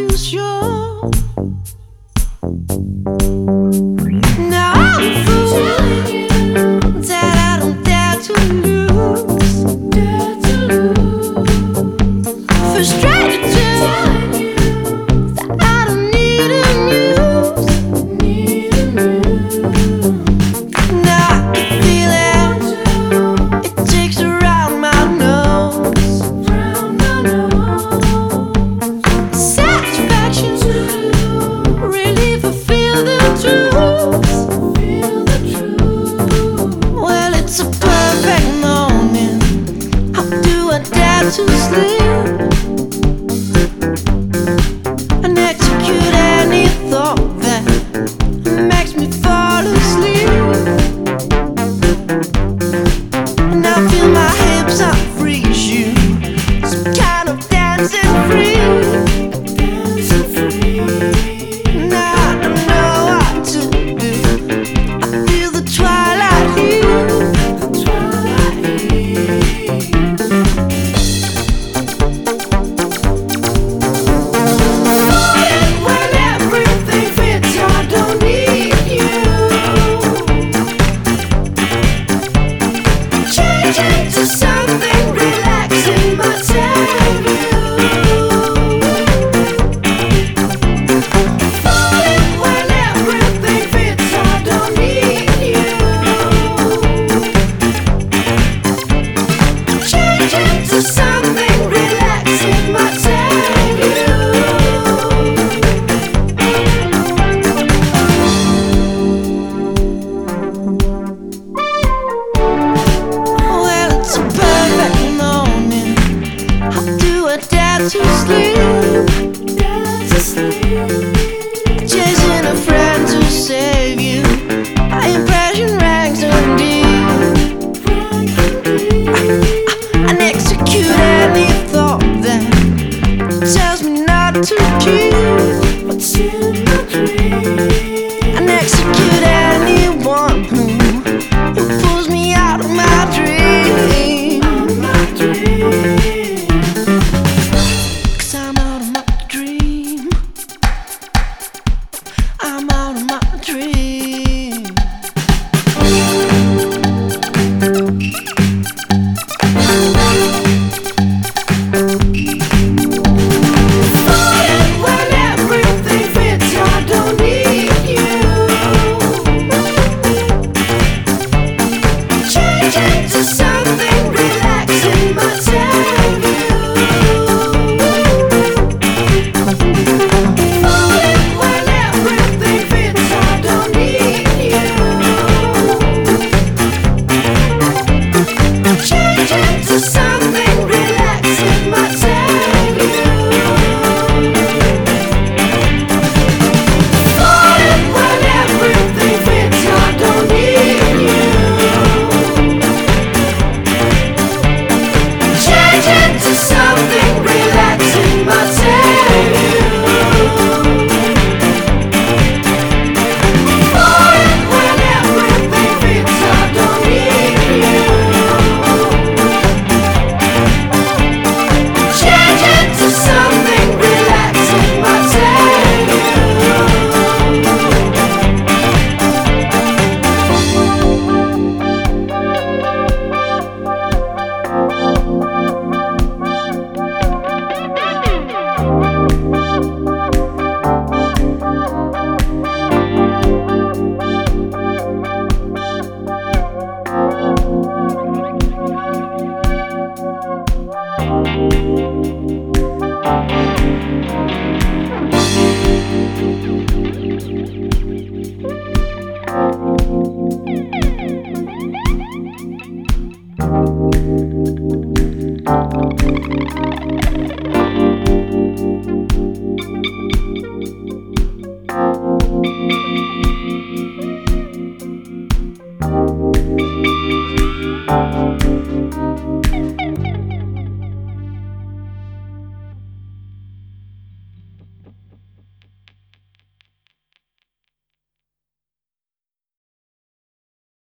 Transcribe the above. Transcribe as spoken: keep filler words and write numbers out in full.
too sure. Now I'm a fool that I don't dare to lose. Frustrated too that I don't need a news. Now I can feel it. It takes around my nose. Satisfaction, relief, I feel the truth. Well, it's a perfect moment. How do I dare to sleep and execute any thought that makes me fall asleep? And I feel my hips unfreeze you, some kind of dancing free. Now I don't know what to do. I feel the twilight heat. When everything fits, I don't need you. Changing to something relaxing, but save you. Falling when everything fits, I don't need you. Changing to something relaxing, but save you. Well, it's a perfect moment. How do I dare to sleep? Chasing a friend to save you. My impression ranks on deep. And execute any thought that tells me not to keep what's in my dream. And execute